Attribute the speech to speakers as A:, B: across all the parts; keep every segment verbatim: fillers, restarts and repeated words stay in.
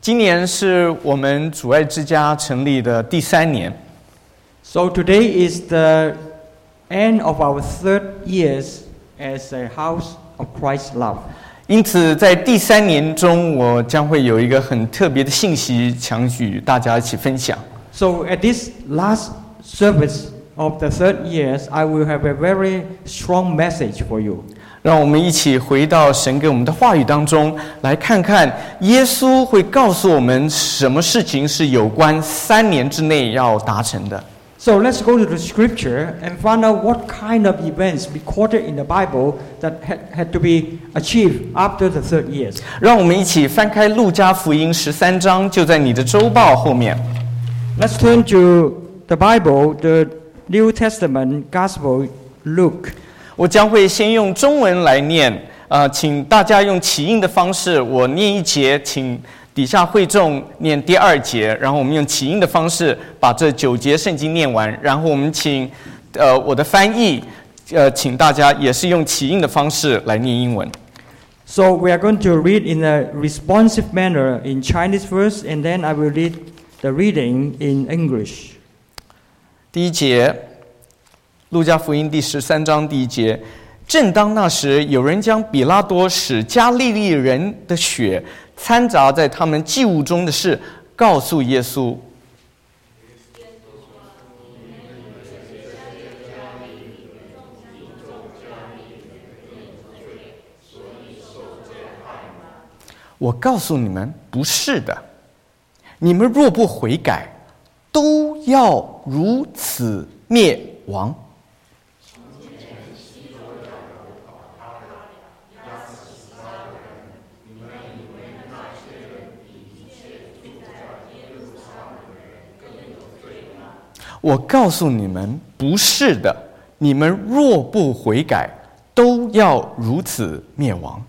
A: 今年是我们主爱之家成立的第三年。
B: So today is the end of our third years as a house of Christ's love.
A: 因此，在第三年中，我将会有一个很特别的信息，想与大家一起分享。
B: So at this last service of the third years, I will have a very strong message for you.
A: 让我们一起回到神给我们的话语当中，来看看耶稣会告诉我们什么事情是有关三年之内要达成的。
B: So let's go to the scripture and find out what kind of events recorded in the Bible that had, had to be achieved after the third years.
A: 让我们一起翻开路加福音十三章，就在你的周报后面。
B: Let's turn to the Bible, the New Testament Gospel, Luke.
A: 我将会先用中文来念，呃，请大家用起印的方式，我念一节，请底下会众念第二节，然后我们用起印的方式把这九节圣经念完，然后我们请呃我的翻译，呃，请大家也是用起印的方式来念英文。
B: So we are going to read in a responsive manner in Chinese first, and then I will read the reading in English.
A: 第一节，路加福音第十三章第一节。正当那时，有人将比拉多使加利利人的血掺杂在他们祭物中的事告诉耶稣。我告诉你们，不是的。你们若不悔改，都要如此灭亡。我告诉你们，不是的。你们若不悔改，都要如此灭亡。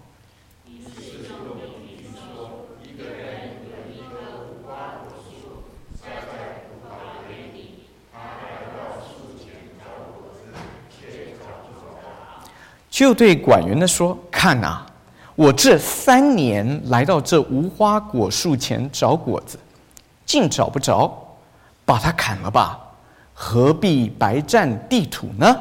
A: 就对管园的说：“看啊，我这三年来到这无花果树前找果子，竟找不着，把它砍了吧。何必白占地土呢？”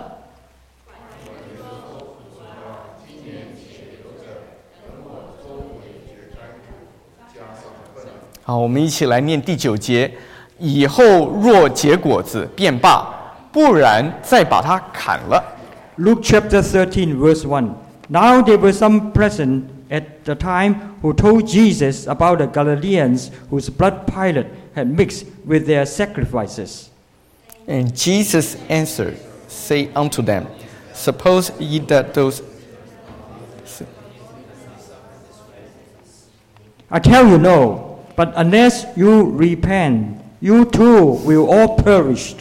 A: 好，我们一起来念第九节。以后若结果子，便罢；不然，再把它砍了。
B: Luke chapter thirteen, verse one. Now there were some present at the time who told Jesus about the Galileans whose blood Pilate had mixed with their sacrifices.
A: And Jesus answered, say unto them, Suppose ye that those...
B: I tell you no, but unless you repent, you too will all perish.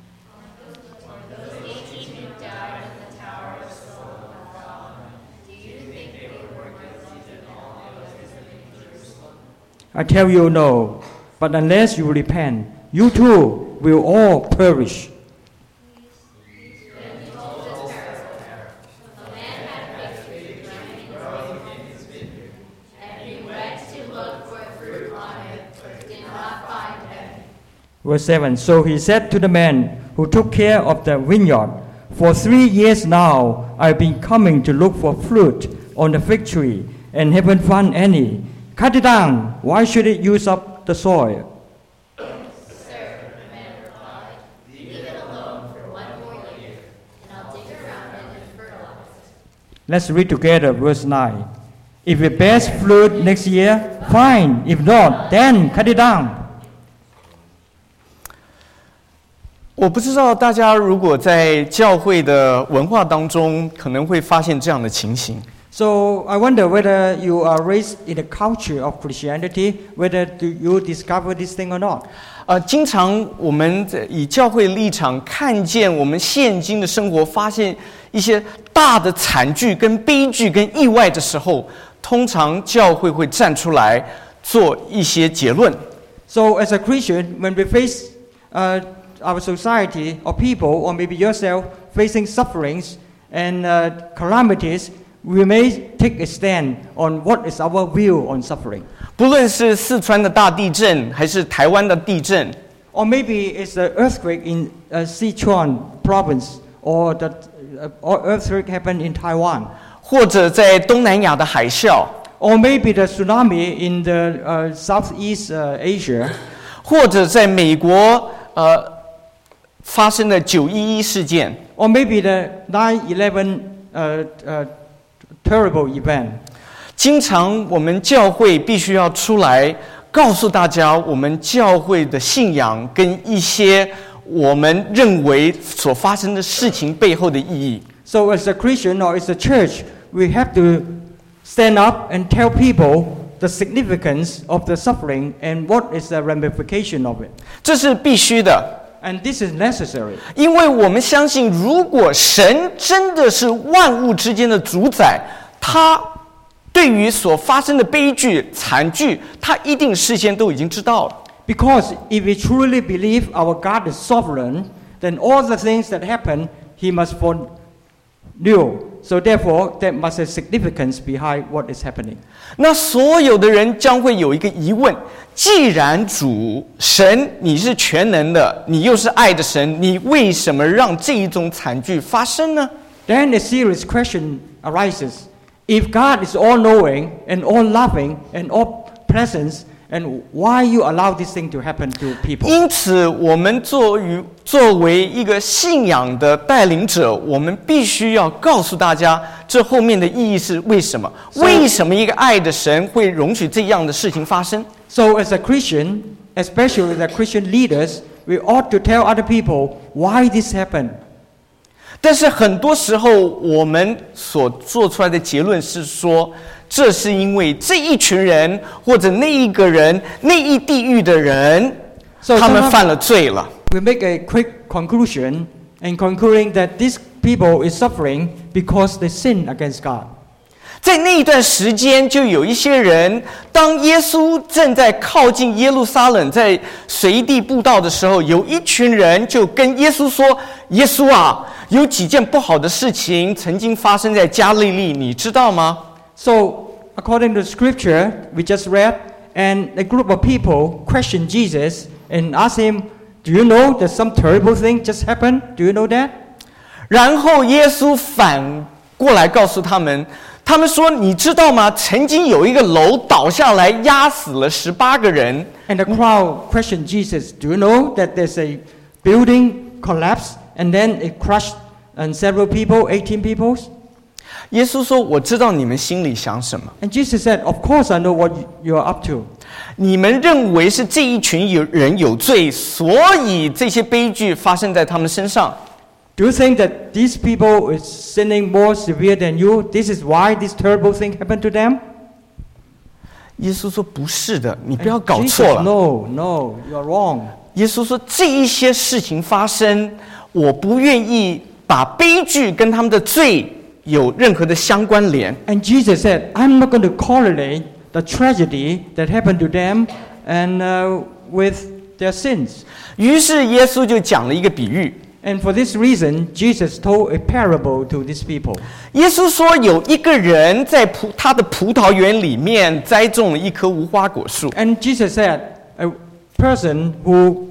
B: I tell you no, but unless you repent, you too will all perish. Verse seven. So he said to the man who took care of the vineyard, For three years now I've been coming to look for fruit on the fig tree, and haven't found any. Cut it down. Why should it use up the soil?
C: Sir, the man replied, leave it alone for one more year, and I'll dig around it and fertilize it.
B: Let's read together verse nine. If it bears fruit next year, fine. If not, then cut it down.
A: 我不知道大家如果在教会的文化当中，可能会发现这样的情形。
B: So I wonder whether you are raised in the culture of Christianity, whether do you discover this thing or not.
A: 呃，经常我们以教会立场看见我们现今的生活，发现一些大的惨剧、跟悲剧、跟意外的时候，通常教会会站出来做一些结论。
B: So as a Christian, when we face uh, our society or people, or maybe yourself, facing sufferings and uh, calamities, we may take a stand on what is our view on suffering.
A: 不论是四川的大地震，还是台湾的地震，
B: Or maybe it's the earthquake in uh, Sichuan province, or the uh, or earthquake happened in Taiwan.
A: 或者在东南亚的海啸，
B: Or maybe the tsunami in the uh, Southeast uh, Asia.
A: 或者在美国呃发生的九一一事件，
B: Or maybe the nine eleven uh, uh, terrible event.
A: 经常我们教会必须要出来告诉大家，我们教会的信仰跟一些我们认为所发生的事情背后的意义。
B: So as a Christian or as a church, we have to stand up and tell people the significance of the suffering and what is the ramification of it.
A: 这是必须的。
B: And this is necessary.
A: 因为我们相信，如果神真的是万物之间的主宰，他对于所发生的悲剧、惨剧，他一定事先都已经知道了。
B: Because if we truly believe our God is sovereign, then all the things that happen, He must foreknow. So therefore, there must be significance behind what is happening.
A: 那所有的人将会有一个疑问：既然主神你是全能的，你又是爱的神，你为什么让这一种惨剧发生呢？
B: Then a serious question arises. If God is all-knowing and all-loving and all-present, and why you allow this thing to happen to people?
A: 因此，我们作为作为一个信仰的带领者，我们必须要告诉大家，这后面的意义是为什么？
B: So-
A: 为什么一个爱的神会容许这样的事情发生？
B: So as a Christian, especially the Christian leaders, we ought to tell other people why this happened.
A: 但是很多时候，我们所做出来的结论是说，这是因为这一群人或者那一个人、那一地域的人，
B: So
A: 他们
B: sometimes
A: 犯了罪了。
B: we make a quick conclusion and concluding that these people is suffering because they sin against God.
A: 在那一段时间，就有一些人，当耶稣正在靠近耶路撒冷，在随地布道的时候，有一群人就跟耶稣说：“耶稣啊，有几件不好的事情曾经发生在加利利，你知道吗？”
B: So according to scripture we just read, and a group of people questioned Jesus and asked him, "Do you know that some terrible thing just happened? Do you know that?"
A: 然后耶稣反过来告诉他们，他们说：“你知道吗？曾经有一个楼倒下来，压死了十八个人。”
B: And the crowd questioned Jesus, "Do you know that there's a building collapsed and then it crushed and several people, eighteen people?"
A: 耶稣说：“我知道你们心里想什么。
B: And Jesus said, "Of course I know what you're up to.
A: 你们认为是这一群有人有罪，所以这些悲剧发生在他们身上。
B: Do you think that these people is sinning more severe than you? This is why this terrible thing happened to them?"
A: 耶稣说：“不是的，你不要
B: And
A: 搞
B: Jesus,
A: 错了。
B: No, no, you're wrong.
A: 耶稣说：“这一些事情发生，我不愿意把悲剧跟他们的罪有任何的相关联。
B: And Jesus said, "I'm not going to correlate the tragedy that happened to them and uh, with their sins."
A: 于是耶稣就讲了一个比喻。
B: And for this reason, Jesus told a parable to these people.
A: 耶稣说，有一个人在葡他的葡萄园里面栽种了一棵无花果树。
B: And Jesus said, a person who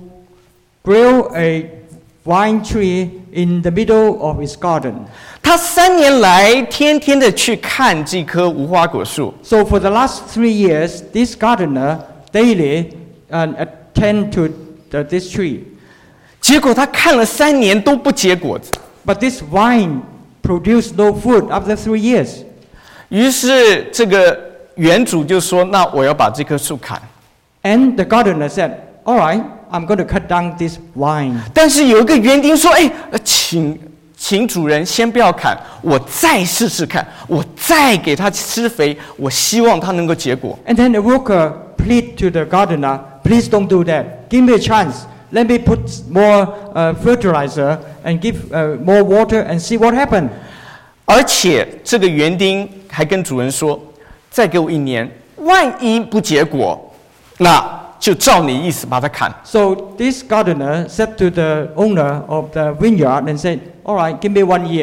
B: grew a vine tree in the middle of his garden.
A: 他三年来天天的去看这棵无花果树，
B: So for the last three years, this gardener daily uh, attend to the, this tree.
A: 结果他看了三年都不结果子。
B: But this vine produced no fruit after three years.
A: 于是这个园主就说：“那我要把这棵树砍。”
B: And the gardener said, "All right, I'm going to cut down this vine."
A: 但是有一个园丁说：“哎，呃请请主人先不要砍，我再试试看，我再给他施肥，我希望他能够结果。”
B: And then the worker plead to the gardener, "Please don't do that. Give me a chance. Let me put more uh, fertilizer and give uh, more water and see what happens."
A: 而且这个园丁还跟主人说：“再给我一年，万一不结果，那就照你意思把它砍。”
B: So this gardener said to the owner of the vineyard and said, "All right, give me one year.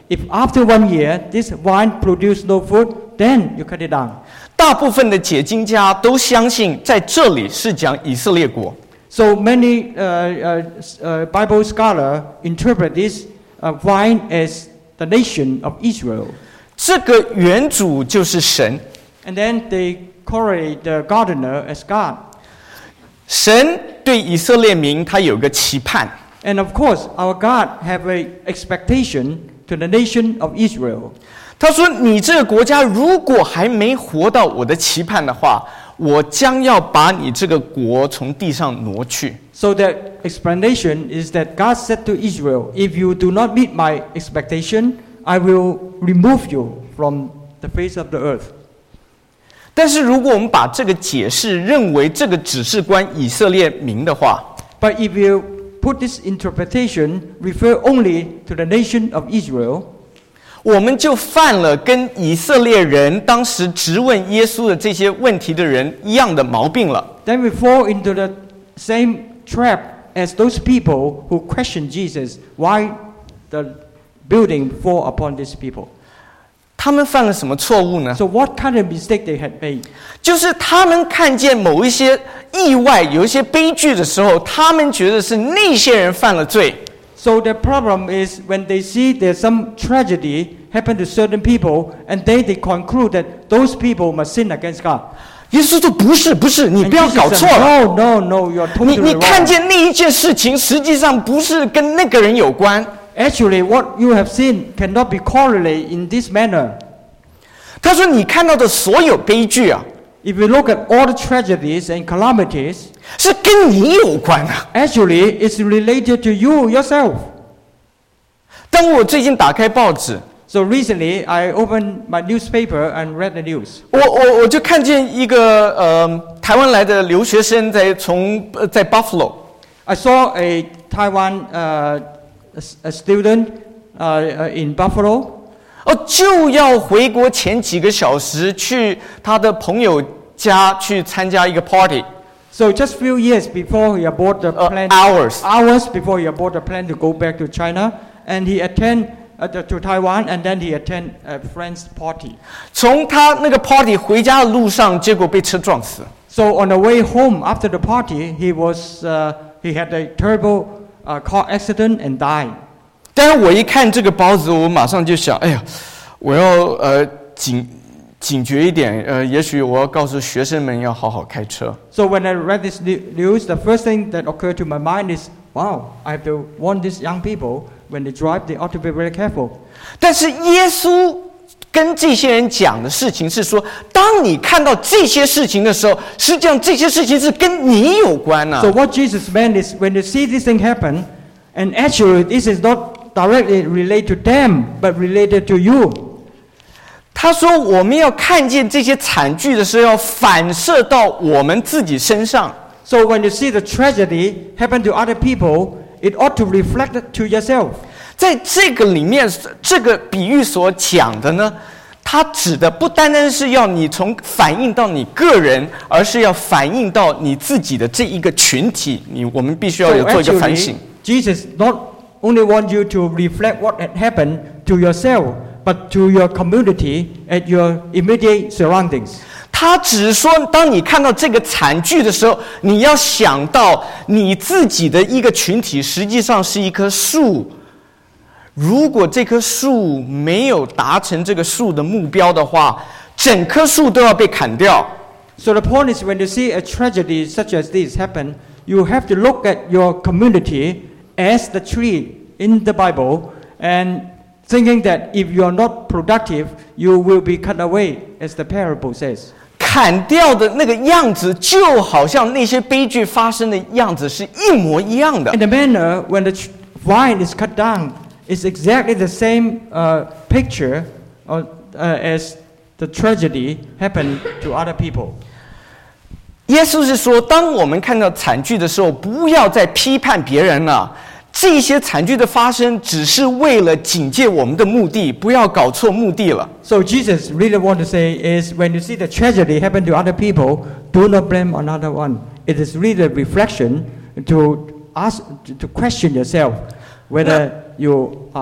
B: If after one year this vine produce no fruit, then you cut it down.
A: 大部分的解经家都相信，在这里是讲以色列国。
B: So many uh, uh, uh, Bible scholars interpret this uh, vine as the nation of Israel.
A: 这个原主就是神，
B: And then they correlate the gardener as God.
A: 神对以色列民他有个期盼，
B: And of course, our God have a expectation to the nation of Israel.
A: 他说：“你这个国家如果还没活到我的期盼的话，我将要把你这个国从地上挪去。”
B: So the explanation is that God said to Israel, if you do not meet my expectation, I will remove you from the face of the earth.
A: 但是如果我们把这个解释认为这个只是关以色列民的话，
B: But if you put this interpretation refer only to the nation of Israel,
A: 我们就犯了跟以色列人当时质问耶稣的这些问题的人一样的毛病了。
B: then we fall into the same trap as those people who question Jesus. Why the building fall upon these people?
A: 他们犯了什么错误呢？
B: So what kind of mistake they had made?
A: 就是他们看见某一些意外、有一些悲剧的时候，他们觉得是那些人犯了罪。
B: So the problem is when they see there's some tragedy happen to certain people, and they, they conclude that those people must sin against God.
A: 耶稣说：“不是，不是，你
B: And
A: 不要
B: Jesus
A: 搞
B: said,
A: 错了。
B: No, no, no, you're
A: 你
B: totally
A: 你看
B: wrong.
A: 见那一件事情，实际上不是跟那个人有关。
B: Actually, what you have seen cannot be correlated in this manner.
A: 他说：你看到的所有悲剧啊，
B: If you look at all the tragedies and calamities,
A: 是跟你有关啊。
B: actually it's related to you yourself.
A: 当我最近打开报纸，
B: So recently, I opened my newspaper and read the news.
A: 我我我就看见一个呃台湾来的留学生在从呃在 Buffalo。
B: I saw a Taiwan uh, a, a student uh, uh, in Buffalo.
A: 哦，就要回国前几个小时去他的朋友家去参加一个 party，
B: So just few years before he aboard the
A: Uh,
B: plane,
A: hours.
B: hours before he aboard the plane to go back to China, and he attend uh, the, to Taiwan, and then he attend a friend's party.
A: 从他那个 party 回家的路上，结果被车撞死。
B: So on the way home after the party, he was uh, he had a terrible uh, car accident and died.
A: 但是我一看这个报纸，我马上就想，哎呀，我要呃警警觉一点，呃，也许我要告诉学生们要好好开车。
B: So when I read this ne- news, the first thing that occurred to my mind is, wow, I have to warn these young people when they drive, they ought to be very careful.
A: 但是耶稣跟这些人讲的事情是说，当你看到这些事情的时候，实际上这些事情是跟你有关啊。
B: So what Jesus meant is when you see this thing happen, and actually this is not directly related to them, but related to you.
A: 他说，我们要看见这些惨剧的时候，要反射到我们自己身上。
B: So when you see the tragedy happen to other people, it ought to reflect it to yourself.
A: 在这个里面，这个比喻所讲的呢，它指的不单单是要你从反映到你个人，而是要反映到你自己的这一个群体。你我们必须要
B: So
A: 有做一个反
B: actually,
A: 省。
B: Jesus not only want you to reflect what had happened to yourself, but to your community and your immediate surroundings.
A: 他只是说，当你看到这个惨剧的时候，你要想到你自己的一个群体，实际上是一棵树。如果这棵树没有达成这个树的目标的话，整棵树都要被砍掉。
B: So the point is, when you see a tragedy such as this happen, you have to look at your community as the tree in the Bible, and thinking that if you are not productive, you will be cut away, as the parable says.
A: 砍掉的那个样子，就好像那些悲剧发生的样子是一模一样的
B: In。the manner when the tr- vine is cut down, it's exactly the same uh, picture uh, uh, as the tragedy happened to other people.
A: 耶稣是说，当我们看到惨剧的时候，不要再批判别人了。这些惨剧的发生，只是为了警戒我们的目的，不要搞错目的了。
B: So Jesus really want to say is, when you see the tragedy happen to other people, do not blame another one. It is really a reflection to ask, to question yourself whether you are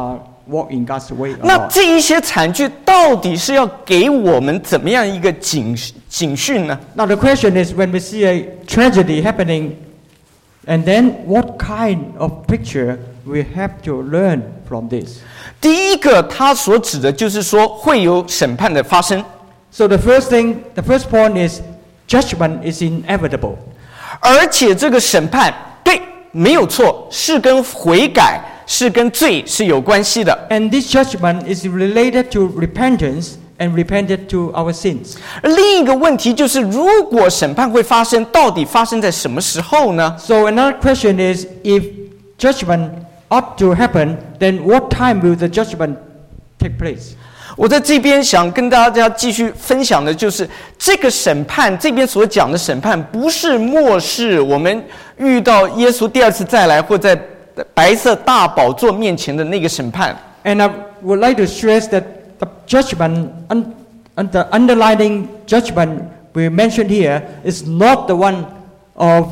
B: walk in God's way or
A: 那
B: not.
A: 这一些惨剧到底是要给我们怎么样一个警警讯呢？
B: Now the question is, when we see a tragedy happening, and then what kind of picture we have to learn from this?
A: 第一个，他所指的就是说会有审判的发生，
B: So the first thing, the first point is judgment is inevitable.
A: 而且这个审判对没有错，是跟悔改、是跟罪是有关系的。
B: And this judgment is related to repentance and repented to our sins.
A: 而另一个问题就是，如果审判会发生，到底发生在什么时候呢？
B: So another question is, if judgment ought to happen, then what time will the judgment take place?
A: 我在这边想跟大家继续分享的就是，这个审判这边所讲的审判，不是末世我们遇到耶稣第二次再来，或在白色大宝座面前的那个审判。
B: And I would like to stress that the judgment, un, un, the underlying judgment we mentioned here is not the one of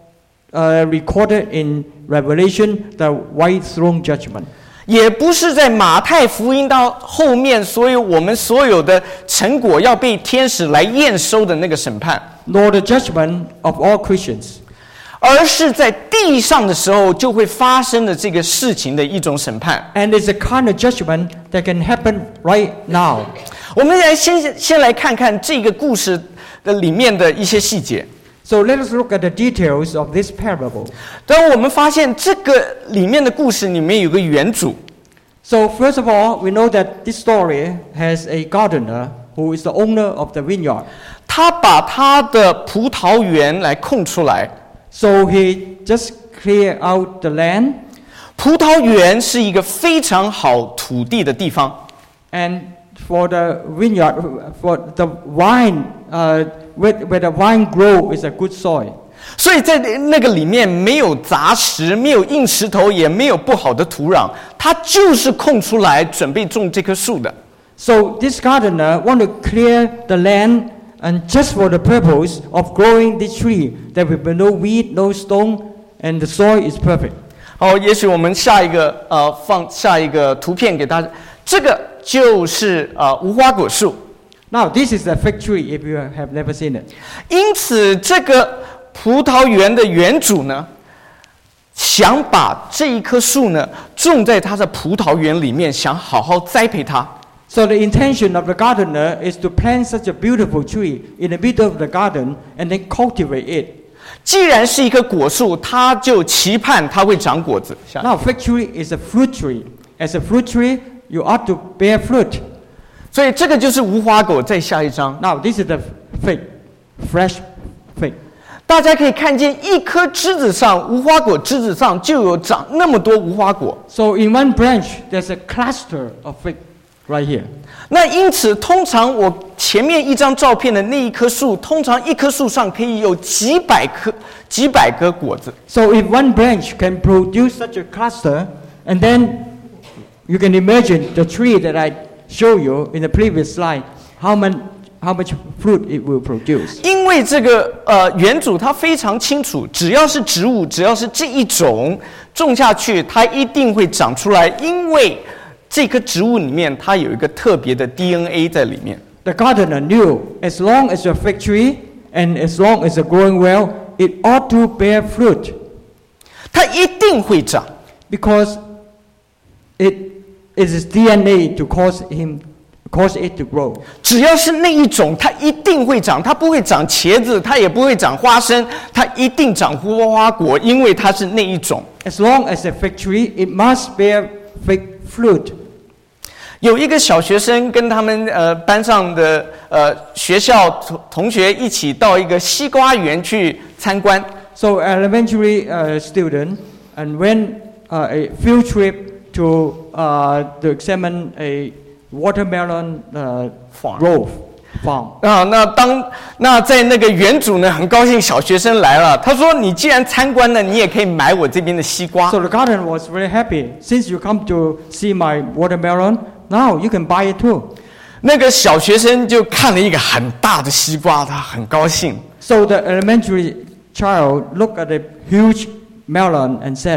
B: uh, recorded in Revelation, the white throne judgment.
A: 也不是在马太福音到后面，所以我们所有的成果要被天使来验收的那个审判，
B: Nor the judgment of all Christians.
A: 而是在地上的时候就会发生的这个事情的一种审判。
B: And it's a kind of judgment that can happen right now.
A: 我们来先先来看看这个故事的里面的一些细节。
B: So let us look at the details of this parable.
A: 当我们发现这个里面的故事里面有个原主，
B: So first of all, we know that this story has a gardener who is the owner of the vineyard.
A: 他把他的葡萄园来空出来。
B: So he just clear out the land,
A: 葡萄园是一个非常好土地的地方，
B: and for the vineyard, for the vine, uh, where, where the vine grow is a good soil.
A: 所以在那个里面没有杂石，没有硬石头，也没有不好的土壤，它就是空出来准备种这棵树的。
B: So this gardener want to clear the land and just for the purpose of growing this tree, there will be no weed, no stone, and the soil is perfect.
A: 好，也许我们下一个呃放下一个图片给大家，这个就是呃无花果树。
B: Now this is the fig tree if you have never seen it.
A: 因此，这个葡萄园的园主呢，想把这一棵树呢种在他的葡萄园里面，想好好栽培它。
B: So the intention of the gardener is to plant such a beautiful tree in the middle of the garden and then cultivate it.
A: 既然是一棵果树，他就期盼它会长果子。下
B: Now fig tree is a fruit tree. As a fruit tree, you ought to bear fruit.
A: 所以这个就是无花果。再下一张，
B: Now this is the fig, fresh fig.
A: 大家可以看见一棵枝子上，无花果枝子上就有长那么多无花果。
B: So in one branch, there's a cluster of fig right here.
A: 那因此，通常我前面一张照片的那一棵树，通常一棵树上可以有几百颗、几百个果子。
B: So if one branch can produce such a cluster, and then you can imagine the tree that I show you in the previous slide, how much, how much fruit it will produce.
A: 因为这个呃园主他非常清楚，只要是植物，只要是这一种种下去，它一定会长出来，因为这棵植物里面它有一个特别的 D N A 在里面。
B: The gardener knew as long as a fig tree and as long as it's growing well, it ought to bear fruit
A: 它一定会长，
B: because it is D N A to cause him, cause it to grow.
A: 只要是那一种，它一定会长。它不会长茄子，它也不会长花生，它一定长无花果，因为它是那一种。
B: As long as a fig tree, it must bear fig fruit.
A: 有一个小学生跟他们呃班上的呃学校同同学一起到一个西瓜园去参观。
B: So elementary uh, student and went uh, a field trip to uh, to examine a watermelon uh,
A: Farm.
B: grove farm.
A: 啊，那当那在那个园主呢，很高兴小学生来了。他说：“你既然参观了，你也可以买我这边的西瓜。”
B: So the gardener was very happy. Since you come to see my watermelon, now you can buy it too.
A: 那个小学生就看了一个很大的西瓜，他很高兴。
B: So the elementary child looked at a huge melon and said,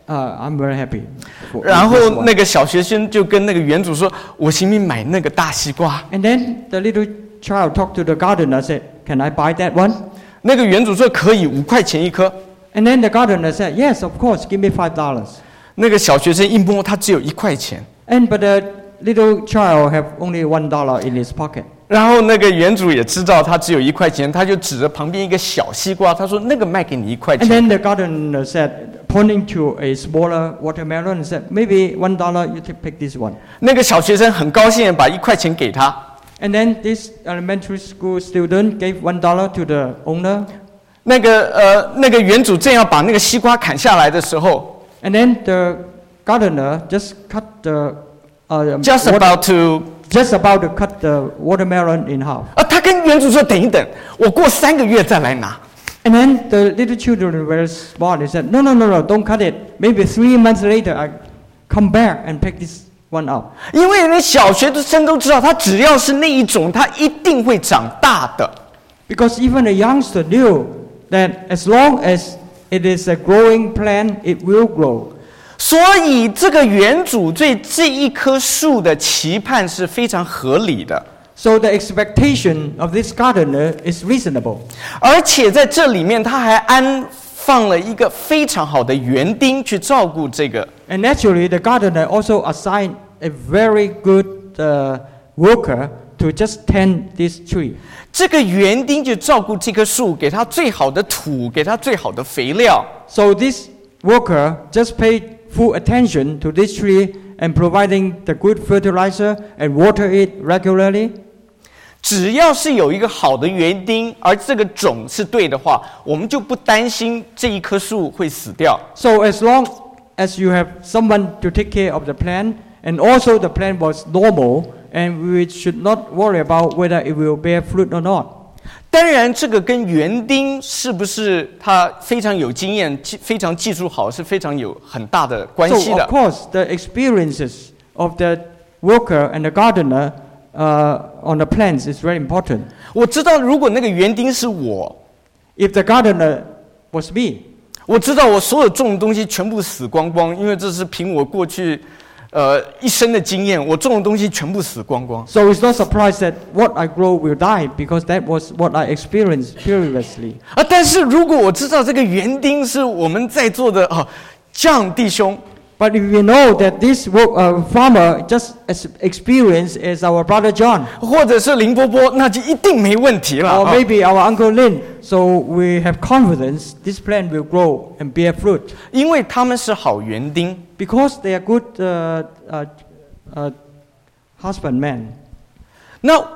B: uh, I'm very happy. For
A: 然
B: this
A: 后
B: one.
A: 那个小学生就跟那个园主说：“我请你买那个大西瓜。
B: And then the little child talked to the gardener, said, "Can I buy that one?" ”
A: 那个园主说：“可以，五块钱一颗。
B: And then the gardener said, "Yes, of course, give me five dollars." ”
A: 那个小学生一摸，他只有一块钱。
B: And but the little child have only one dollar in his pocket.
A: 然后那个园主也知道他只有一块钱，他就指着旁边一个小西瓜，他说：“那个卖给你一块
B: And
A: 钱。
B: then the gardener said, pointing to a smaller watermelon, and said, "Maybe one dollar, you take pick this one." ”
A: 那个小学生很高兴地把一块钱给他。
B: And then this elementary school student gave one dollar to the owner.
A: 那个呃，那个园主正要把那个西瓜砍下来的时候
B: And then the gardener just cut the uh,
A: ，just
B: water-
A: about to
B: just about to cut the watermelon in half.
A: 啊，他跟园主说：“等一等，我过三个月再来拿。”
B: And then the little children were very smart. They said, "No, no, no, no, don't cut it. Maybe three months later, I come back and pick this one up."
A: 因为连小学生都知道，他只要是那一种，他一定会长大的。
B: Because even a youngster knew that as long as it is a growing plant, it will grow.
A: 所以这个园主对这一棵树的期盼是非常合理的，
B: So the expectation of this gardener is reasonable.
A: 而且在这里面他还安放了一个非常好的园丁去照顾这个。
B: And actually, the gardener also assigned a very good uh, worker to just tend this tree.
A: 这个园丁就照顾这棵树，给它最好的土，给它最好的肥料。
B: So this worker just paid full attention to this tree and providing the good fertilizer and water it regularly.
A: 只要是有一个好的园丁，而这个种是对的话，我们就不担心这一棵树会死掉。
B: So as long as you have someone to take care of the plant, and also the plant was normal, and we should not worry about whether it will bear fruit or not.
A: 当然，这个跟园丁是不是他非常有经验、技非常技术好，是非常有很大的关系
B: So
A: 的
B: of。course, the experiences of the worker and the gardener uh, on the plants is very important.
A: 我知道，如果那个园丁是我，
B: If the gardener was me,
A: 我知道我所有种的东西全部死光光，因为这是凭我过去呃一生的经验，我种的东西全部死光光。
B: so it's not surprised that what I grow will die because that was what I experienced previously.
A: 啊，但是如果我知道这个园丁是我们在座的哦，John弟兄，
B: But if we know that this work, uh, farmer just as experienced as our brother John,
A: 或者是林波波，那就一定没问题了。
B: or
A: 啊
B: maybe our uncle Lin, so we have confidence this plant will grow and bear fruit
A: 因为他们是好园丁。
B: because they are good uh, uh, uh, husbandmen.
A: 那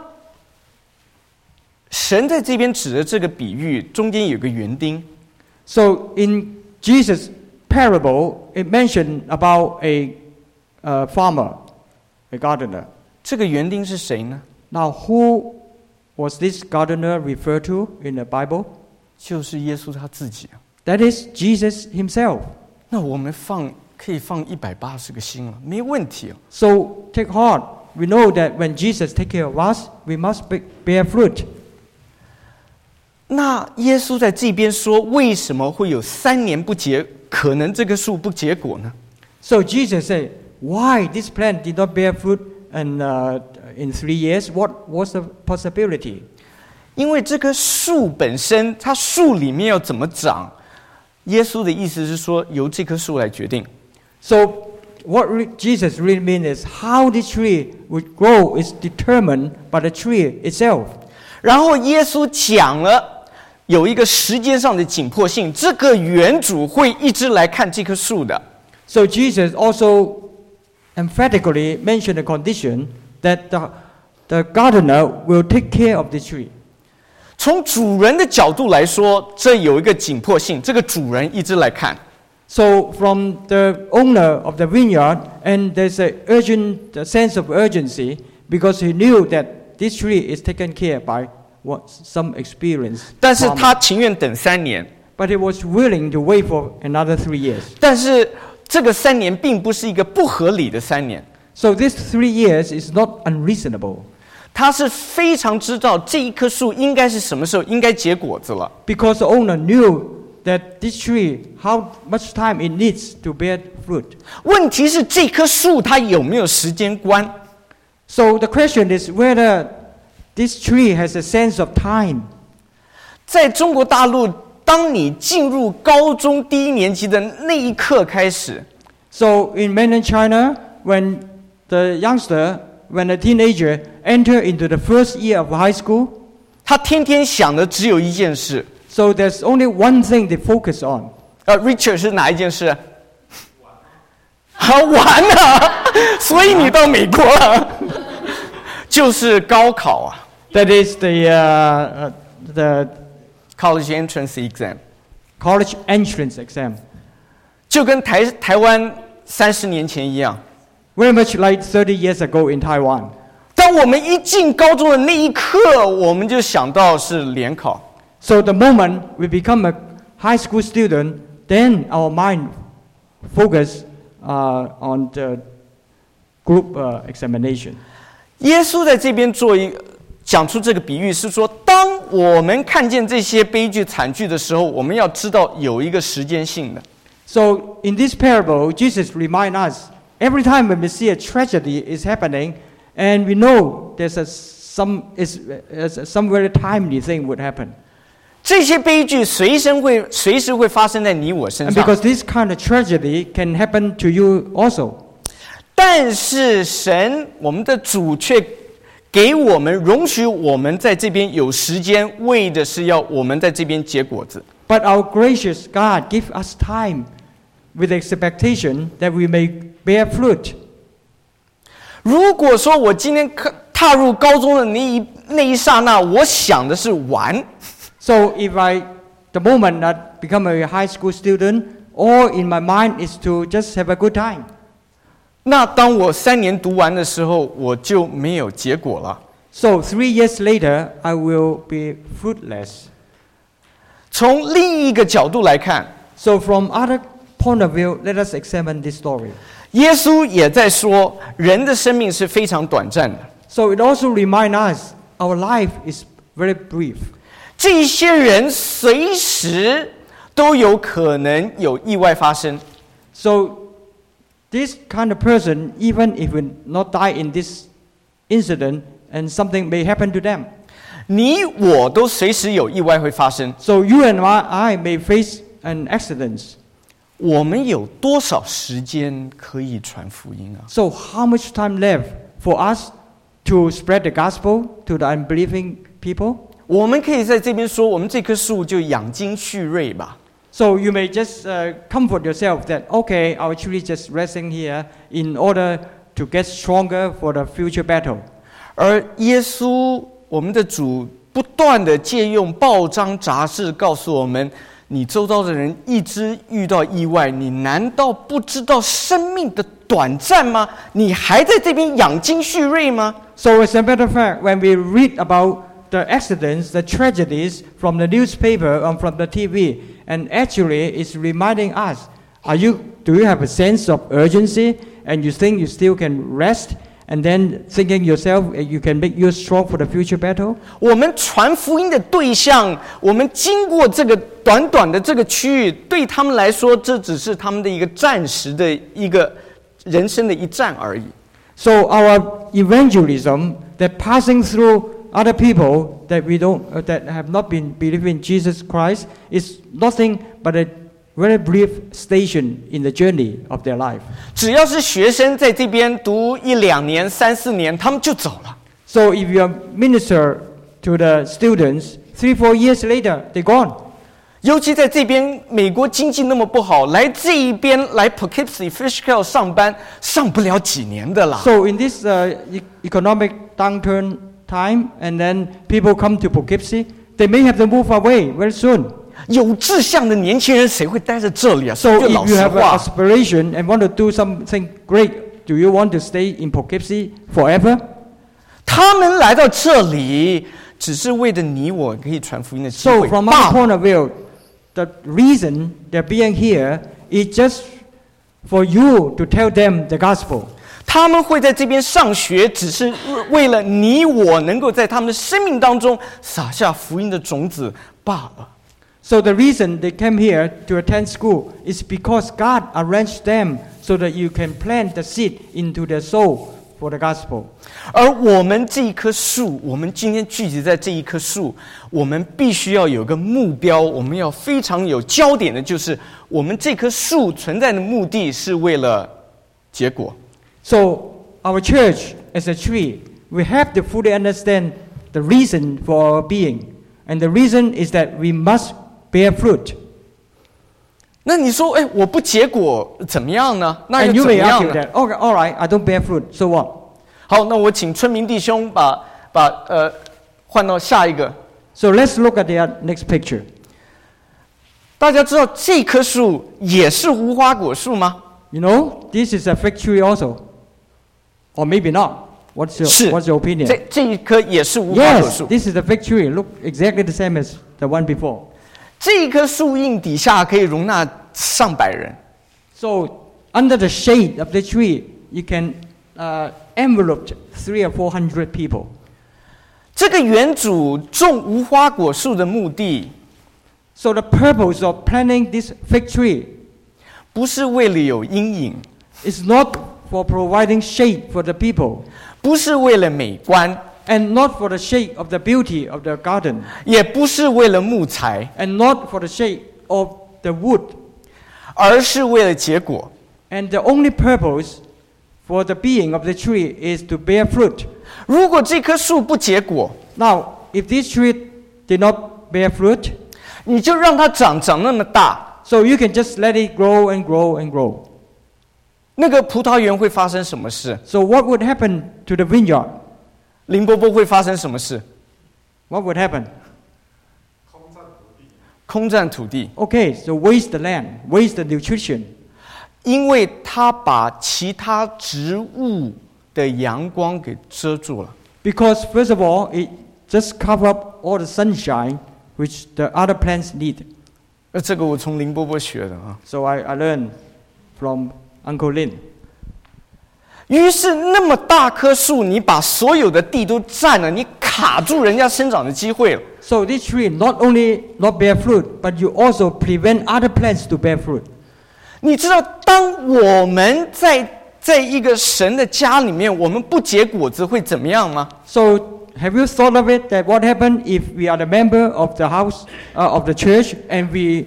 A: 神在这边指的这个比喻，中间有个园丁。
B: So in Jesus' parable, it mentioned about a uh, farmer, a gardener.
A: 这个园丁是谁呢？
B: Now, who was this gardener referred to in the Bible?
A: 就是耶稣他自己啊。
B: That is Jesus himself.
A: 那我们放可以放一百八十个心了，没问题啊。
B: So take heart. We know that when Jesus take care of us, we must be- bear fruit.
A: 那耶稣在这边说，为什么会有三年不结？可能这个树不结果呢？
B: So Jesus said, why this plant did not bear fruit and, uh, in three years? What was the possibility?
A: 因为这棵树本身，它树里面要怎么长？耶稣的意思是说，由这棵树来决定。
B: So what re- Jesus really means is how this tree would grow is determined by the tree itself.
A: 然后耶稣讲了有一个时间上的紧迫性，这个园主会一直来看这棵树的。
B: So Jesus also emphatically mentioned the condition that the, the gardener will take care of the tree.
A: 从主人的角度来说，这有一个紧迫性，这个主人一直来看。
B: So from the owner of the vineyard, and there's a urgent a sense of urgency because he knew that this tree is taken care by what some experience.
A: 但是
B: farmer.
A: 他情愿等三年，
B: But he was willing to wait for another three years.
A: 但是这个三年并不是一个不合理的三年，
B: So this three years is not unreasonable
A: 他是非常知道这一棵树应该是什么时候应该结果子了。
B: because the owner knew that this tree, how much time it needs to bear fruit.
A: 问题是这棵树它有没有时间观？
B: So the question is whether this tree has a sense of time.
A: 在中国大陆，当你进入高中第一年级的那一刻开始，
B: So in mainland China, when the youngster, when a teenager enter into the first year of high school,
A: 他天天想的只有一件事。
B: so there's only one thing they focus on.
A: 呃 ，Richard 是哪一件事？好玩啊！所以你到美国了，就是高考啊
B: That is the uh, uh, the
A: ，College Entrance Exam，
B: college entrance exam.
A: 就跟台台湾三十年前一样。
B: Very much like thirty years ago in Taiwan.
A: 当我们一进高中的那一刻，我们就想到是联考。
B: So the moment we become a high school student, then our mind focus uh, on the group uh, examination.
A: 耶稣在这边做一讲出这个比喻，是说，当我们看见这些悲剧惨剧的时候，我们要知道有一个时间性的。
B: So in this parable, Jesus reminds us every time when we see a tragedy is happening, and we know there's a some is uh, some very timely thing would happen.
A: 这些悲剧随身会随时会发生在你我身
B: And
A: 上，
B: because this kind of tragedy can happen to you also.
A: 但是神，我们的主却给我们容许我们在这边有时间，为的是要我们在这边结果子。
B: But our gracious God give us time with expectation that we may bear fruit.
A: 如果说我今天踏入高中的那一那一刹那，我想的是玩。
B: So if I, the moment that become a high school student, all in my mind is to just have a good time.
A: 那当我三年读完的时候，我就没有结果了。
B: So three years later, I will be fruitless.
A: 从另一个角度来看，
B: So from other point of view, let us examine this story.
A: 耶稣也在说，人的生命是非常短暂的。
B: So it also reminds us our life is very brief.
A: 这些人随时都有可能有意外发生。
B: So this kind of person, even if will not die in this incident, and something may happen to them.
A: 你我都随时有意外会发生。
B: So you and I, I may face an accident.
A: 我们有多少时间可以传福音啊？
B: So how much time left for us to spread the gospel to the unbelieving people?
A: 我们可以在这边说，我们这棵树就养精蓄锐吧。
B: So you may just uh, comfort yourself that, okay, our tree just resting here in order to get stronger for the future battle.
A: 而耶稣，我们的主，不断的借用报章杂志告诉我们，你周遭的人一直遇到意外，你难道不知道生命的短暂吗？你还在这边养精蓄锐吗？
B: So as a matter of fact, when we read about the accidents, the tragedies from the newspaper and from the T V, and actually it's reminding us, are you, do you have a sense of urgency and you think you still can rest and then thinking yourself you can make you strong for the future battle?
A: 我们传福音的对象，我们经过这个短短的这个区域，对他们来说，这只是他们的一个暂时的一个人生的一站而已。
B: So our evangelism, that passing through other people that we don't, uh, that have not been believing in Jesus Christ, is nothing but a very brief station in the journey of their life.
A: 只要是学生在这边读一两年、三四年，他们就走了。
B: So if you minister to the students, three, four years later, they're gone.
A: 尤其在这边，美国经济那么不好，来这一边来 Poughkeepsie Fishkill 上班，上不了几年的啦。
B: So in this uh, e- economic downturn time, and then people come to Poughkeepsie, they may have to move away very soon.
A: 有志向的年轻人谁会待在这里啊？
B: So
A: 就老
B: if you
A: 实
B: have an
A: 话，
B: aspiration and want to do something great, do you want to stay in Poughkeepsie forever?
A: 他们来到这里，只是为了你我可以传福音的机
B: So
A: 会
B: from
A: 罢
B: our
A: 了。
B: point of view, the reason they're being here is just for you to tell them the gospel.
A: 他们会在这边上学，只是为了你我能够在他们的生命当中撒下福音的种子罢了。
B: So the reason they came here to attend school is because God arranged them so that you can plant the seed into their soul for the gospel.
A: 而我们这一棵树，我们今天聚集在这一棵树，我们必须要有个目标，我们要非常有焦点的，就是我们这棵树存在的目的是为了结果。
B: So our church as a tree, we have to fully understand the reason for our being. And the reason is that we must bear fruit.
A: 那你说，哎，我不结果怎么样呢？那
B: And
A: 又
B: you
A: 怎么
B: may
A: 样
B: argue
A: 呢？
B: that, okay, all right, I don't bear fruit, so what?
A: 好，那我请村民弟兄把把呃换到下一个。
B: So let's look at the next picture.
A: 大家知道这棵树也是无花果树吗？
B: You know, this is a fig tree also. Or maybe not. What's your,
A: 是
B: what's your opinion?
A: 这这一棵也是无花果
B: Yes,
A: 树。
B: this is a fig tree. Look exactly the same as the one before.
A: 这一棵树荫底下可以容纳上百人。
B: So under the shade of the tree, you can uh, envelope three or four hundred people.
A: 这个园主种无花果树的目的，
B: So the purpose of planting this fig tree
A: 不是为了有阴影，
B: is not for providing shade for the people,
A: 不是为了美观，
B: and not for the shade of the beauty of the garden,
A: 也不是为了木材，
B: and not for the shade of the wood.
A: 而是为了结果。
B: And the only purpose for the being of the tree is to bear fruit.
A: 如果这棵树不结果，
B: Now, if this tree did not bear fruit,
A: 你就让它长长那么大，
B: so you can just let it grow and grow and grow.
A: 那个葡萄园会发生什么事？
B: So what would happen to the vineyard?
A: 林伯伯会发生什么事？
B: What would happen?
A: 空占土地，
B: Okay, so waste the land, waste the nutrition.
A: 因为它把其他植物的阳光给遮住了。
B: Because first of all, it just cover up all the sunshine which the other plants need.
A: 呃，这个我从林伯伯学的啊。
B: So I, I learned from Uncle Lin.
A: 于是那么大棵树，你把所有的地都占了，你卡住人家生长的机会了。
B: So this tree not only not bear fruit, but you also prevent other plants to bear fruit.
A: 你知道，当我们在在一个神的家里面，我们不结果子会怎么样吗？
B: So have you thought of it that what happened if we are the member of the house uh, of the church and we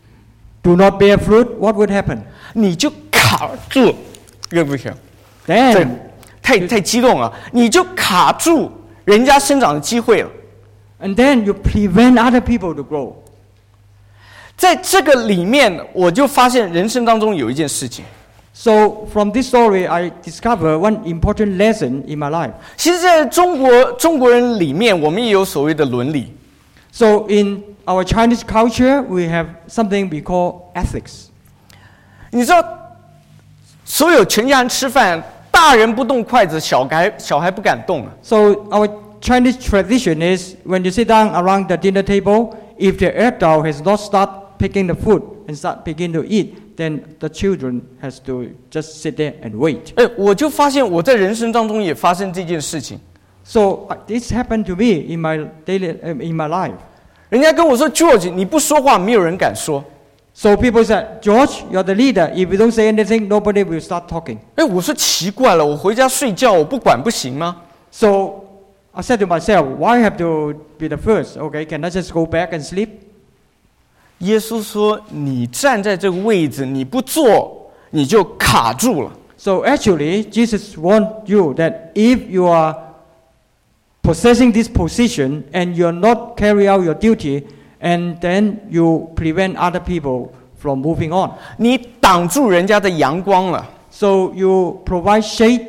B: do not bear fruit? What would happen?
A: 你就卡住，对不起，这
B: Then
A: 太太激动了，你就卡住人家生长的机会了。
B: and then you prevent other people to grow.
A: 在这个里面，我就发现人生当中有一件事情。
B: So from this story, I discover one important lesson in my life.
A: 其实，在中国中国人里面，我们也有所谓的伦理。
B: So in our Chinese culture, we have something we call ethics.
A: 你知道，所有全家人吃饭，大人不动筷子，小孩小孩不敢动啊。
B: So our Chinese tradition is when you sit down around the dinner table, if the adult has not start picking the food and start begin to eat, then the children has to just sit there and wait.
A: 哎，我就发现我在人生当中也发生这件事情。
B: So uh, this happened to me in my daily um, in my life.
A: 人家跟我说 ，George， 你不说话，没有人敢说。
B: So people said, George, you're the leader. If you don't say anything, nobody will start talking.
A: 哎，我说奇怪了，我回家睡觉，我不管不行吗？
B: So I said to myself, why have to be the first? Okay, can I just go back and sleep?
A: 耶稣说：“你站在这个位置，你不做，你就卡住了。
B: So actually, Jesus warned you that if you are possessing this position and you're not carry out your duty, and then you prevent other people from moving on.
A: 你挡住人家的阳光了，
B: So you provide shade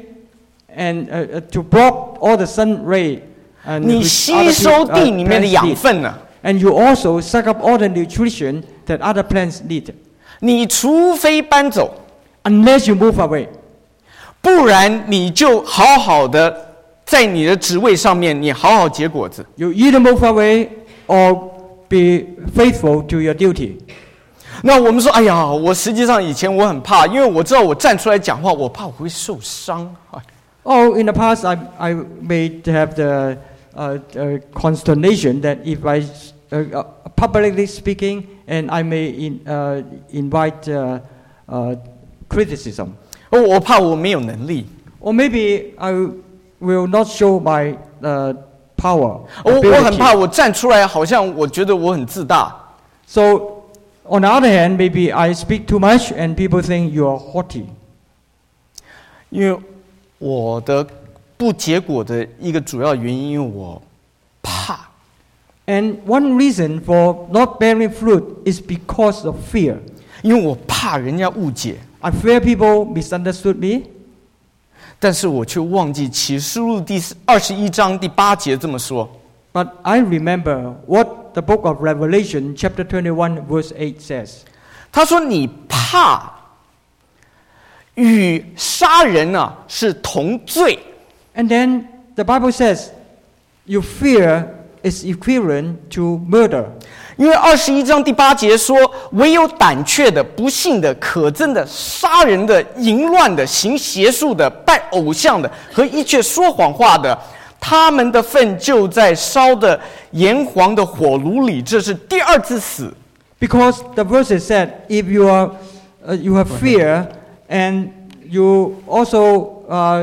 B: and uh, uh, to block all the sun ray. And
A: 你
B: which
A: 吸
B: other
A: 收
B: peop-
A: 地
B: uh,
A: 里面的
B: plants
A: 养
B: need.
A: 分了。
B: And you also suck up all the nutrition that other plants need.
A: 你除非搬走，
B: Unless you move away.
A: 不然你就好好的在你的职位上面，你好好结果子。
B: You either move away or be faithful to your duty.
A: 那我们说，哎呀，我实际上以前我很怕，因为我知道我站出来讲话，我怕我会受伤。
B: Oh, in the past, I, I may have the uh, uh, consternation that if I uh, publicly speaking, and I may in, uh, invite uh, uh, criticism.
A: 哦，我怕我没有能力。
B: Or maybe I will not show my uh, power.
A: 我我很
B: ability.
A: 怕我站出来，好像我觉得我很自大。
B: So, on the other hand, maybe I speak too much and people think you are haughty.
A: 因为我的不结果的一个主要原因，因为我怕。
B: And one reason for not bearing fruit is because of fear.
A: 因为我怕人家误解，
B: I fear people misunderstood me,
A: 但是我却忘记启示录第二十一章第八节这么说。
B: but I remember what the book of Revelation, chapter twenty-one, verse eight says.
A: 他说：“你怕与杀人啊是同罪。”
B: And then the Bible says, you fear is equivalent to murder.
A: 因为二十一章第八节说：“唯有胆怯的、不信的、可憎的、杀人的、淫乱的、行邪术的、拜偶像的和一切说谎话的，他们的份就在烧的炎黄的火炉里。”这是第二次死。
B: Because the verses said, if you are, uh, you have fear and you also uh,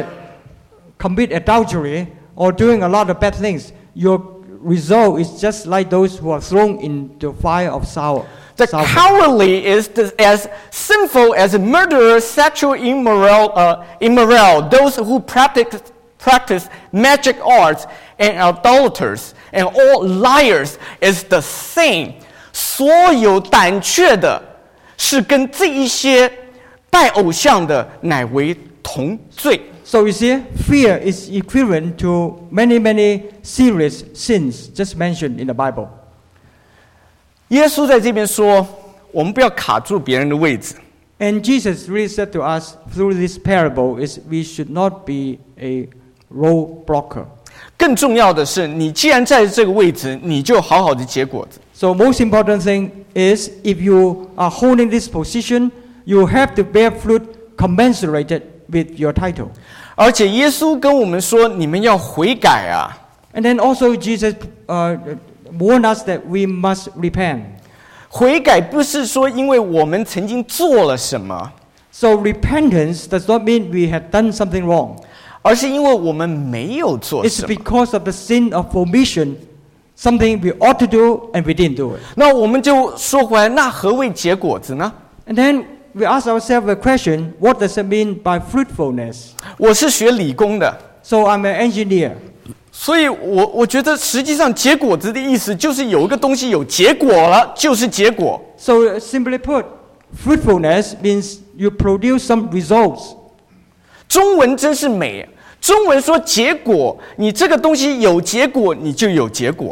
B: commit adultery or doing a lot of bad things, your result is just like those who are thrown into fire of sour.
A: The
B: sulfur.
A: cowardly is the, as sinful as a murderer, sexual immoral, uh, immoral, those who practice, practice magic arts, and idolaters, and all liars is the same. 所有胆怯的，是跟这一些拜偶像的，乃为同罪。
B: So you see, fear is equivalent to many, many serious sins just mentioned in the Bible.
A: 耶稣在这边说，我们不要卡住别人的位置。
B: And Jesus really said to us through this parable is we should not be a road blocker.
A: 更重要的是，你既然在这个位置，你就好好的结果子。
B: So most important thing is if you are holding this position, you have to bear fruit commensurated with your title.
A: 而且耶稣跟我们说，你们要悔改啊！
B: And then also Jesus uh, warned us that we must repent.
A: 悔改不是说因为我们曾经做了什么，
B: So repentance does not mean we have done something wrong.
A: 而是因为我们没有做
B: It's
A: 什么。
B: because of the sin of omission, something we ought to do and we didn't do it.
A: 那我们就说回来，那何谓结果子呢？
B: And then we ask ourselves a question, what does it mean by fruitfulness?
A: 我是学理工的，
B: So I'm an engineer.
A: 所以我我觉得实际上结果子的意思就是有一个东西有结果了，就是结果。
B: So simply put, fruitfulness means you produce some results.
A: 中文真是美，中文说结果，你这个东西有结果，你就有结果。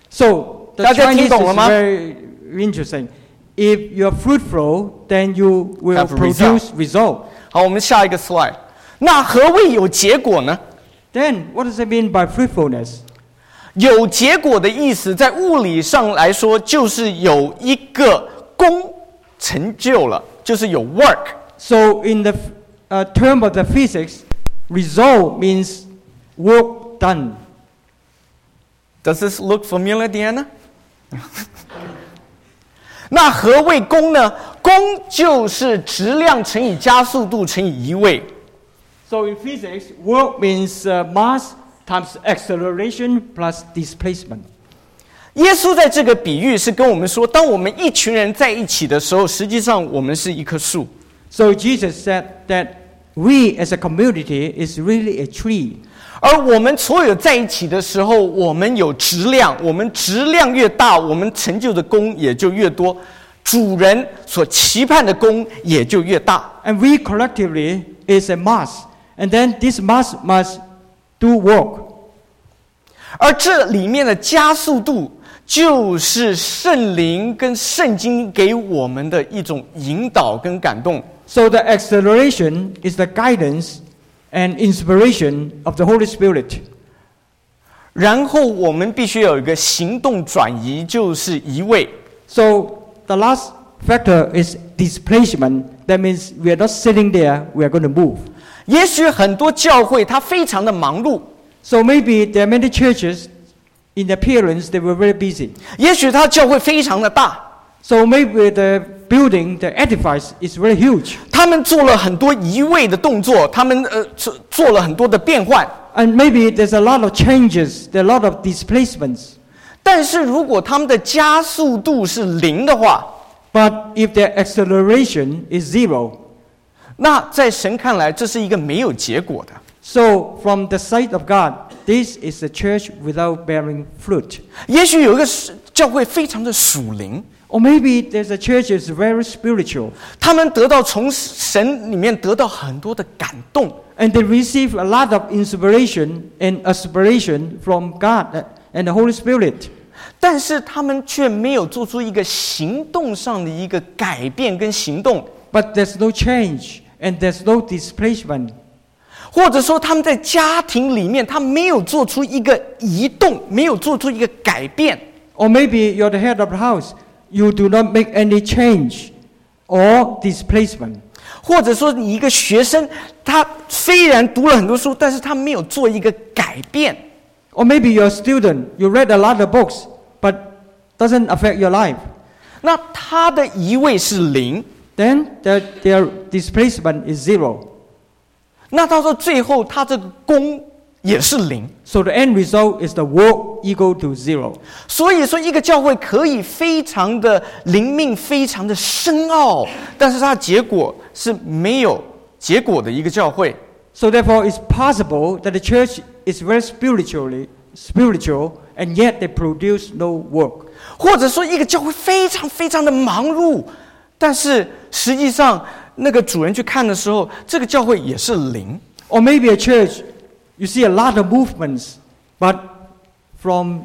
B: So the
A: 大家听
B: Chinese
A: 懂了
B: is
A: 吗？
B: very interesting. If you're fruitful, then you will
A: Have a
B: produce result.
A: 好，我们下一个 slide。那何谓有结果呢？
B: Then what does it mean by fruitfulness?
A: 有结果的意思，在物理上来说，就是有一个功成就了，就是有 work。
B: So in the uh, term of the physics, result means work done.
A: Does this look familiar, Diana? 那何谓功呢？功就是质量乘以加速度乘以移位。
B: So in physics, work means uh, mass times acceleration plus displacement.
A: 耶稣在这个比喻是跟我们说，当我们一群人在一起的时候，实际上我们是一棵树。
B: So Jesus said that we as a community is really a tree.
A: 而我们所有在一起的时候，我们有质量，我们质量越大，我们成就的功也就越多，主人所期盼的功也就越大。
B: And we collectively is a mass. And then this mass must do work.
A: 而这里面的加速度，就是圣灵跟圣经给我们的一种引导跟感动。
B: So the acceleration is the guidance and inspiration of the Holy Spirit.
A: 然后我们必须有一个行动转移，就是移位。
B: So the last factor is displacement. That means we are not sitting there, we are going to move.
A: 也许很多教会它非常的忙碌，
B: So maybe there are many churches in appearance, they were very busy.
A: 也许他教会非常的大，
B: So maybe the building, the edifice is very huge.
A: 他们做了很多移位的动作，他们呃做做了很多的变换。
B: And maybe there's a lot of changes, there are a lot of displacements.
A: 但是如果他们的加速度是零的话，
B: But if their acceleration is zero,
A: 那在神看来，这是一个没有结果的。
B: so from the sight of God, this is a church without bearing fruit.
A: 也许有一个是教会非常的属灵，
B: Or maybe there's a church that's very spiritual,
A: 他们得到从神里面得到很多的感动，
B: and they receive a lot of inspiration and aspiration from God and the Holy Spirit.
A: 但是他们却没有做出一个行动上的一个改变跟行动，
B: But there's no change and there's no displacement.
A: 或者说他们在家庭里面，他没有做出一个移动，没有做出一个改变。
B: Or maybe you're the head of the house, you do not make any change or displacement.
A: 或者说你一个学生，他虽然读了很多书，但是他没有做一个改变。
B: Or maybe you're a student, you read a lot of books, but doesn't affect your life.
A: 那他的移位是零，
B: Then their, their displacement is zero.
A: 那到到最后，他这个功也是零。
B: So the end result is the work equal to zero.
A: 所以说，一个教会可以非常的灵命，非常的深奥，但是它的结果是没有结果的一个教会。
B: So therefore, it's possible that the church is very spiritually spiritual, and yet they produce no work.
A: 或者说，一个教会非常非常的忙碌，但是实际上那个主人去看的时候，这个教会也是零。
B: Or maybe a church, you see a lot of movements, but from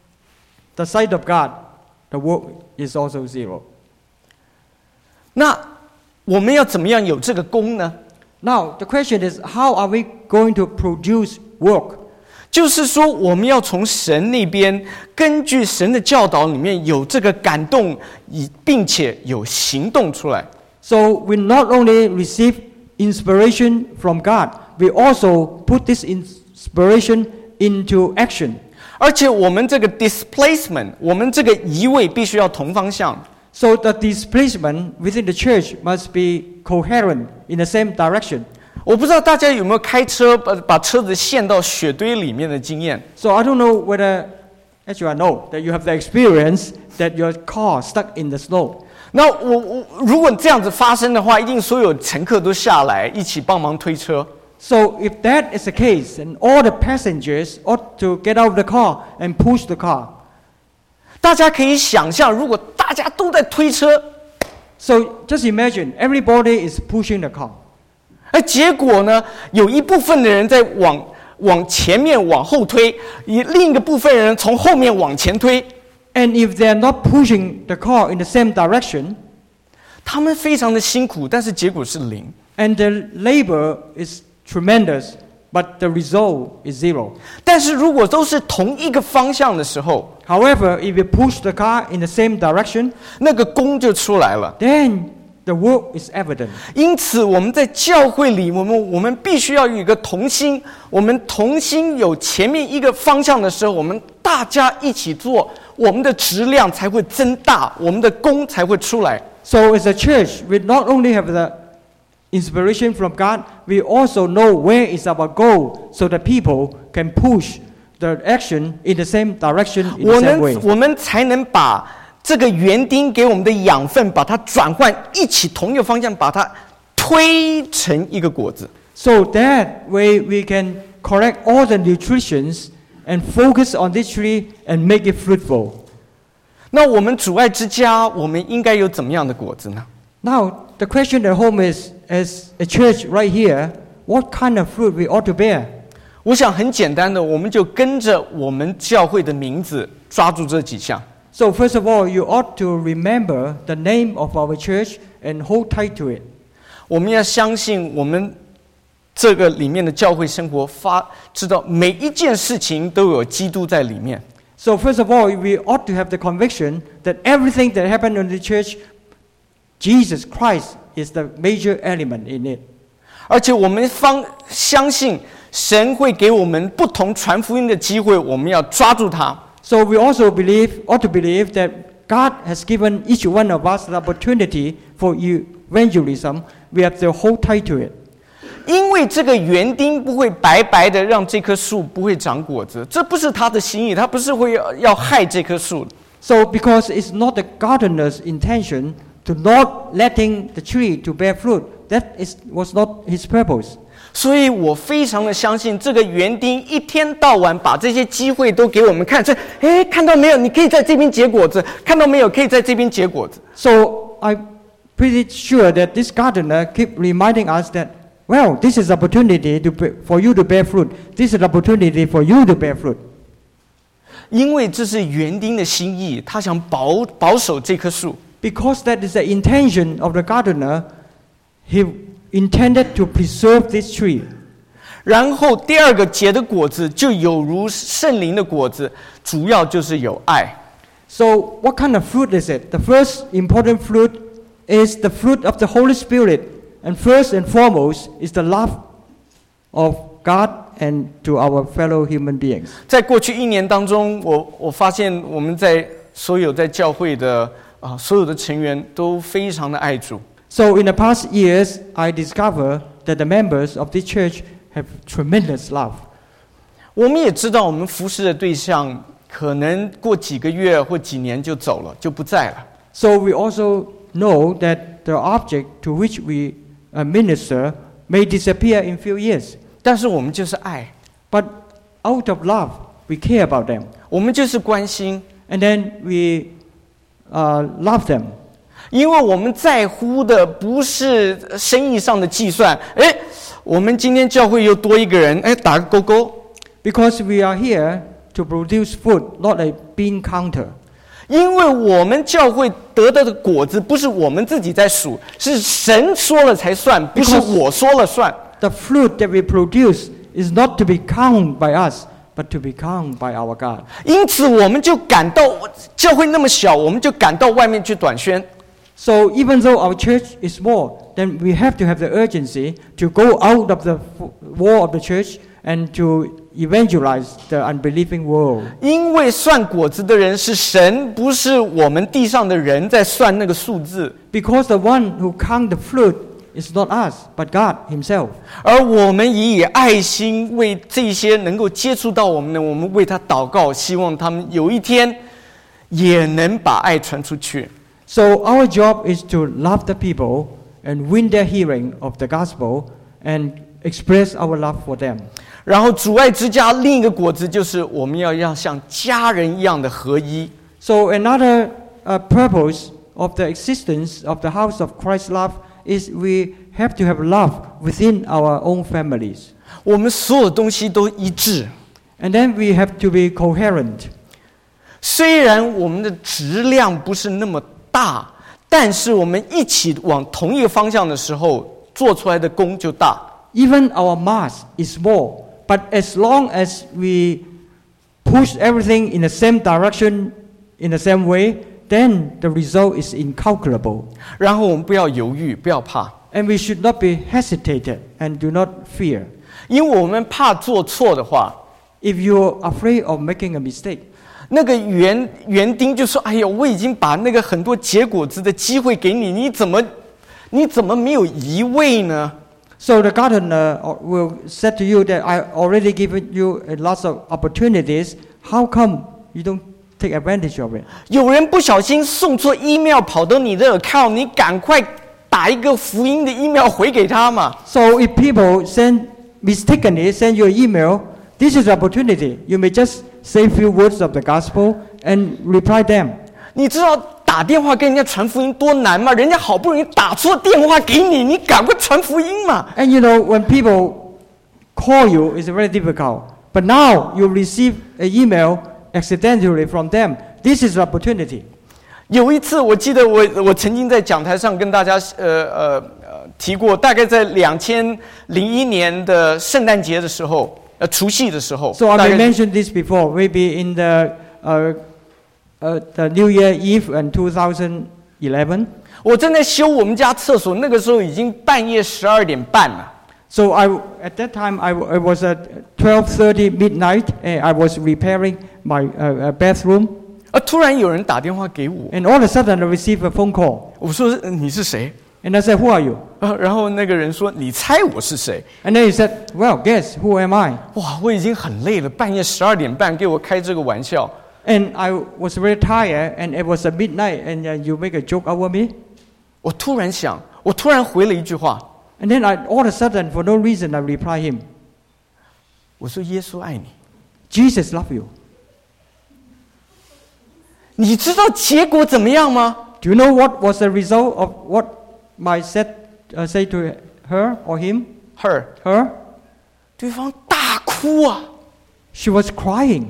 B: the side of God, the work is also zero.
A: 那我们要怎么样有这个功呢？
B: Now, the question is, how are we going to produce work?
A: 就是说，我们要从神那边，根据神的教导里面有这个感动，以并且有行动出来。
B: So we not only receive inspiration from God, we also put this inspiration into action.
A: 而且我们这个 displacement， 我们这个移位必须要同方向。
B: So the displacement within the church must be coherent in the same direction.
A: 我不知道大家有没有开车把把车子陷到雪堆里面的经验。
B: So I don't know whether, actually I know that you have the experience that your car stuck in the snow.
A: 那我我如果这样子发生的话，一定所有乘客都下来一起帮忙推车。
B: So if that is the case, then all the passengers ought to get out of the car and push the car.
A: 大家可以想象，如果大家都在推车，
B: So just imagine everybody is pushing the car.
A: 而结果呢，有一部分的人在往往前面往后推，以另一个部分人从后面往前推。
B: And if they are not pushing the car in the same direction,
A: 他们非常的辛苦，但是结果是零。
B: and the labor is tremendous, but the result is zero.
A: 但是如果都是同一个方向的时候，
B: However, if you push the car in the same direction,
A: 那个功就出来了。
B: then the work is evident.
A: 因此，我们在教会里，我们我们必须要有一个同心。我们同心有前面一个方向的时候，我们大家一起做，我们的质量才会增大，我们的功才会出来。
B: So as a church, we not only have the inspiration from God, we also know where is our goal, so that people can push the action in the same direction, in
A: 我
B: the same
A: 们
B: way.
A: 我们才能把这个园丁给我们的养分，把它转换，一起同一个方向，把它推成一个果子。
B: So that way we can correct all the nutritions and focus on this tree and make it fruitful.
A: 那我们主爱之家，我们应该有怎么样的果子呢？
B: Now, the question at home is, as a church right here, what kind of fruit we ought to bear?
A: 我想很简单的，我们就跟着我们教会的名字，抓住这几项。
B: So first of all, you ought to remember the name of our church and hold tight to it.
A: 我们要相信我们这个里面的教会生活发，知道每一件事情都有基督在里面。
B: So first of all, we ought to have the conviction that everything that happened in the church, Jesus Christ is the major element in it.
A: 而且我们方相信神会给我们不同传福音的机会，我们要抓住它。
B: So we also believe, ought to believe that God has given each one of us the opportunity for evangelism. We have to hold tight to it.
A: 因为这个园丁不会白白的让这棵树不会长果子，这不是他的心意，他不是会要要害这棵树。
B: So because it's not the gardener's intention to not letting the tree to bear fruit, that is, was not his purpose.
A: 所以我非常的相信这个园丁一天到晚把这些机会都给我们看，说，哎，看到没有？你可以在这边结果子，看到没有？可以在这边结果子。
B: So I'm pretty sure that this gardener keep reminding us that, well, this is opportunity to be, for you to bear fruit. This is opportunity for you to bear fruit.
A: 因为这是园丁的心意，他想保保守这棵树。
B: Because that is the intention of the gardener, he intended to preserve this tree.
A: 然后第二个结的果子就有如圣灵的果子，主要就是有爱。
B: So what kind of fruit is it? The first important fruit is the fruit of the Holy Spirit. And first and foremost is the love of God and to our fellow human beings.
A: 在过去一年当中，我我发现我们在所有在教会的啊、所有的成员都非常的爱主。
B: So in the past years, I discovered that the members of this church have tremendous love.
A: 我们也知道，我们服侍的对象可能过几个月或几年就走了，就不在了。
B: So we also know that the object to which we uh, minister may disappear in few years.
A: 但是我们就是爱，
B: But out of love, we care about them.
A: 我们就是关心，
B: And then we uh, love them.
A: 因为我们在乎的不是生意上的计算。哎，我们今天教会又多一个人，哎，打个勾勾。
B: Because we are here to produce food, not a bean counter.
A: 因为我们教会得到的果子不是我们自己在数，是神说了才算，不是我说了算。
B: The fruit that we produce is not to be counted by us, but to be counted by our God.
A: 因此，我们就赶到教会那么小，我们就赶到外面去短宣。
B: So even though our church is small, then we have to have the urgency to go out of the wall of the church and to evangelize the unbelieving world.
A: 因为算果子的人是神，不是我们地上的人在算那个数字。
B: Because the one who counts the fruit is not us, but God Himself.
A: 而我们也以爱心为这些能够接触到我们的，我们为他祷告，希望他们有一天也能把爱传出去。
B: So our job is to love the people and win their hearing of the gospel and express our love for them.
A: 然后主爱之家另一个果子就是我们要要像家人一样的合一。
B: So another uh, purpose of the existence of the house of Christ's love is we have to have love within our own families.
A: 我们所有东西都一致。
B: And then we have to be coherent.
A: 虽然我们的质量不是那么大，但是我们一起往同一个方向的时候，做出来的功就大。
B: Even our mass is small, but as long as we push everything in the same direction, in the same way, then the result is incalculable.
A: 然后我们不要犹豫，不要怕，
B: And we should not be hesitated and do not fear.
A: 因为我们怕做错的话，
B: If you're afraid of making a mistake,
A: 那个园园丁就说：“哎呦，我已经把那个很多结果子的机会给你，你怎么你怎么没有移位呢？”
B: so the gardener will say to you that I already given you lots of opportunities. How come you don't take advantage of it?
A: 有人不小心送错 email 跑到你的 account， 你赶快打一个福音的 email 回给他嘛。
B: So if people send mistakenly send you an email, this is an opportunity. You may just say a few words of the gospel and reply them.
A: 你知道打电话跟人家传福音多难吗？人家好不容易打错电话给你，你赶快传福音嘛。
B: And you know, when people call you, it's very difficult. But now you receive an email accidentally from them. This is an opportunity.
A: 有一次，我记得我我曾经在讲台上跟大家呃呃呃提过，大概在两千零一年的圣诞节的时候，呃除夕的时候。
B: So I
A: 大
B: may
A: 概
B: mention this before, maybe in the uh, uh, the New Year Eve in two thousand eleven.
A: 我正在修我们家厕所，那个时候已经半夜十二点半了。
B: So I, at that time, I, I was at twelve thirty midnight, and I was repairing my uh, uh, bathroom,
A: 而突然有人打电话给我，
B: and all of a sudden I received a phone call.
A: 我说呃你是谁？
B: And I said, who are you?
A: 呃，然后那个人说你猜我是谁？
B: And then he said, well, guess, who am I?
A: 哇，我已经很累了，半夜十二点半给我开这个玩笑。
B: And I was very tired, and it was a midnight, and uh, you make a joke over me.
A: 我突然想，我突然回了一句话，
B: And then I, all of a sudden, for no reason, I replied him,
A: 我说耶稣爱你。
B: Jesus love you.
A: 你知道结果怎么样吗？
B: Do you know what was the result of what my said uh, say to her or him?
A: Her，
B: Her?
A: 对方大哭啊，
B: She was crying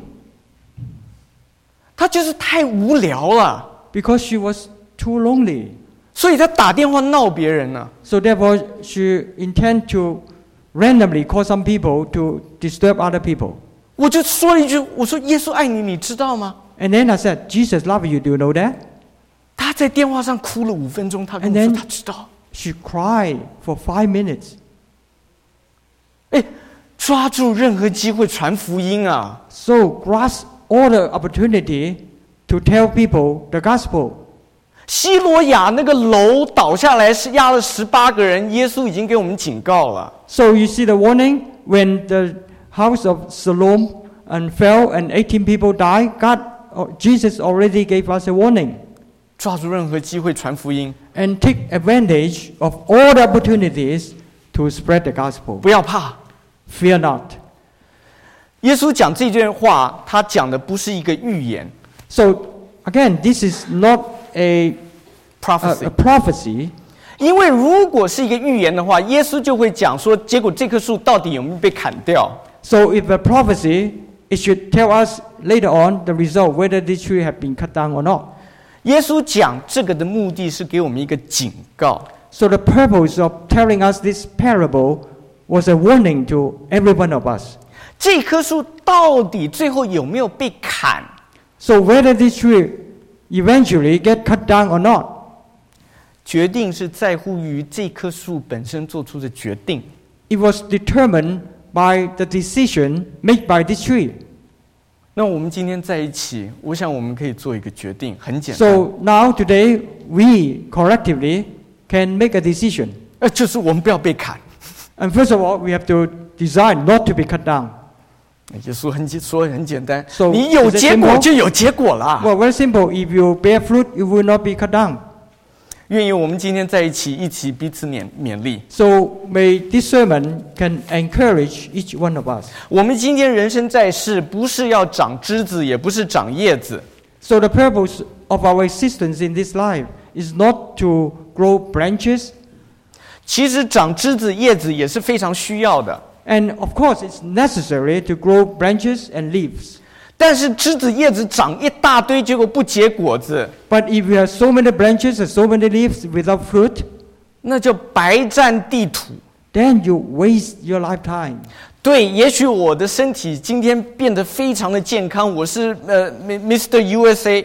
A: 他就是太无聊了，
B: because she was too lonely.
A: 所以他打电话闹别人呢、啊。
B: So therefore, she intend to randomly call some people to disturb other people.
A: 我就说了一句，我说耶稣爱你，你知道吗？
B: And then I said, Jesus love you. Do you know that?
A: 他在电话上哭了五分钟，他跟
B: And
A: 我说
B: then
A: 他知道。
B: She cried for five minutes.
A: 哎，抓住任何机会传福音啊！
B: So grasp all the opportunity to tell people the gospel.
A: 西罗亚那个楼倒下来是压了十八个人，耶稣已经给我们警告了。
B: So you see the warning when the house of Siloam and fell and eighteen people died. God, oh, Jesus already gave us a warning.
A: 抓住任何机会传福音，
B: And take advantage of all the opportunities to spread the gospel.
A: 不要怕。
B: Fear not.
A: 耶稣讲这段话，他讲的不是一个预言
B: So again, this is not a, a,
A: （prophecy），
B: a prophecy.
A: 因为如果是一个预言的话，耶稣就会讲说，结果这棵树到底有没有被砍掉？
B: So if a prophecy, it should tell us later on the result, whether this tree have been cut down or not.
A: 耶稣讲这个的目的是给我们一个警告。
B: So the purpose of telling us this parable was a warning to every one of us.
A: 这棵树到底最后有没有被砍？
B: So whether this tree eventually get cut down or not,
A: 决定是在乎于这棵树本身做出的决定。
B: it was determined by the decision made by this tree.
A: 那我们今天在一起，我想我们可以做一个决定，很简单，
B: So now today we collectively can make a decision.
A: 呃，就是我们不要被砍。
B: And first of all, we have to decide not to be cut down.
A: 耶稣很简说很简单，
B: So,
A: 你有
B: is it
A: 结果
B: simple?
A: 就有结果啦。
B: Well, very simple. If you bear fruit, you will not be cut down.
A: 愿意我们今天在一起，一起彼此勉勉励。
B: So may this sermon can encourage each one of us.
A: 我们今天人生在世，不是要长枝子，也不是长叶子，
B: So the purpose of our existence in this life is not to grow branches.
A: 其实长枝子、叶子也是非常需要的。
B: And of course, it's necessary to grow branches and leaves.
A: 但是枝子、叶子长一大堆，结果不结果子，
B: But if you have so many branches and so many leaves without fruit,
A: 那就白占地土。
B: then you waste your lifetime.
A: 对，也许我的身体今天变得非常的健康，我是呃 Mister U S A，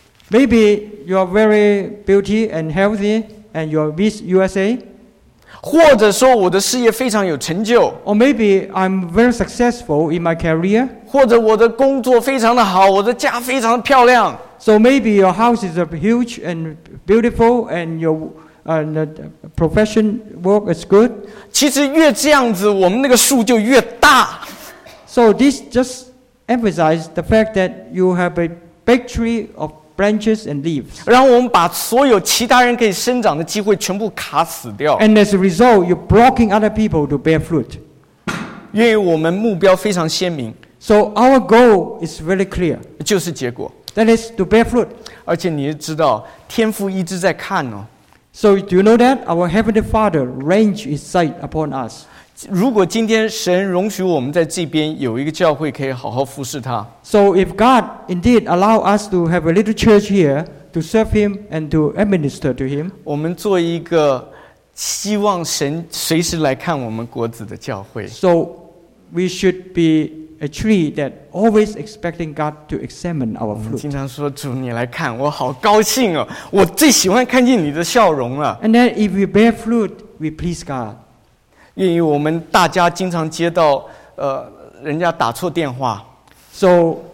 B: Maybe you are very beauty and healthy and you are Miss U S A.
A: 或者说我的事业非常有成就，
B: Or maybe I'm very successful in my career.
A: 或者我的工作非常的好，我的家非常的漂亮。
B: So maybe your house is uh, huge and beautiful and your uh, the profession work is good.
A: 其实越这样子，我们那个树就越大。
B: So this just emphasizes the fact that you have a big tree of branches and leaves.
A: 然后我们把所有其他人可以生长的机会全部卡死掉。
B: And as a result, you're blocking other people to bear fruit.
A: 因为我们目标非常鲜明，
B: So our goal is very clear.
A: 就是结果。
B: That is to bear fruit.
A: 而且你知道，天父一直在看哦。
B: So do you know that our Heavenly Father range His sight upon us?
A: 如果今天神容许我们在这边有一个教会，可以好好服侍他，
B: So if God indeed allow us to have a little church here to serve Him and to administer to Him,
A: 我们做一个希望神随时来看我们国子的教会。
B: so we should be a tree that always expecting God to examine our
A: 我们
B: fruit.
A: 经常说主你来看，我好高兴哦，我最喜欢看见你的笑容了。
B: And then if we bear fruit, we please God.
A: 因为我们大家经常接到呃人家打错电话，
B: So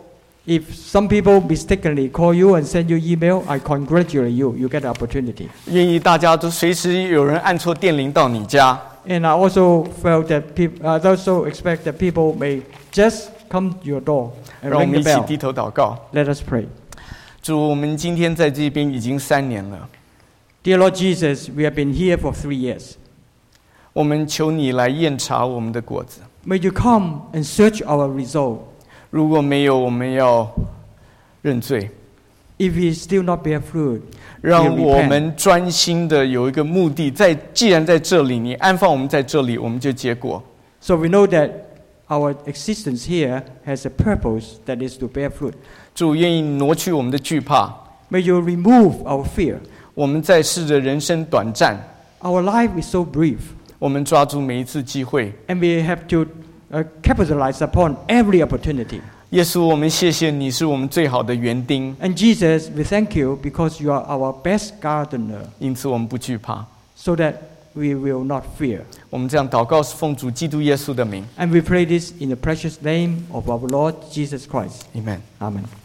B: If some people mistakenly call you and send you email, I congratulate you. You get the opportunity.
A: 愿意大家都随时有人按错电铃到你家。
B: And I also felt that people, I also expect that people may just come to your door and
A: 让我
B: ring
A: 们
B: the
A: 一起
B: bell.
A: 低头祷告。
B: Let us pray.
A: 主，我们今天在这边已经三年了，
B: Dear Lord Jesus, we have been here for three years.
A: 我们求你来验察我们的果子。
B: May you come and search our result.
A: 如果没有，我们要认罪，
B: If we still not bear fruit,
A: 让
B: we
A: 我
B: repent.
A: 们专心的有一个目的。在既然在这里，你安放我们在这里，我们就结果。
B: So we know that our existence here has a purpose that is to bear fruit.
A: 主愿意挪去我们的惧怕。
B: May you remove our fear.
A: 我们在世的人生短暂，
B: Our life is so brief,
A: 我们抓住每一次机会。
B: and we have to uh, capitalize upon every opportunity.
A: 耶稣，我们谢谢你是我们最好的园丁，
B: And Jesus, we thank you because you are our best gardener,
A: 因此我们不惧怕。
B: so that we will not fear.
A: 我们这样祷告是奉主基督耶稣的名
B: And we pray this in the precious name of our Lord Jesus Christ.
A: ，Amen。
B: Amen.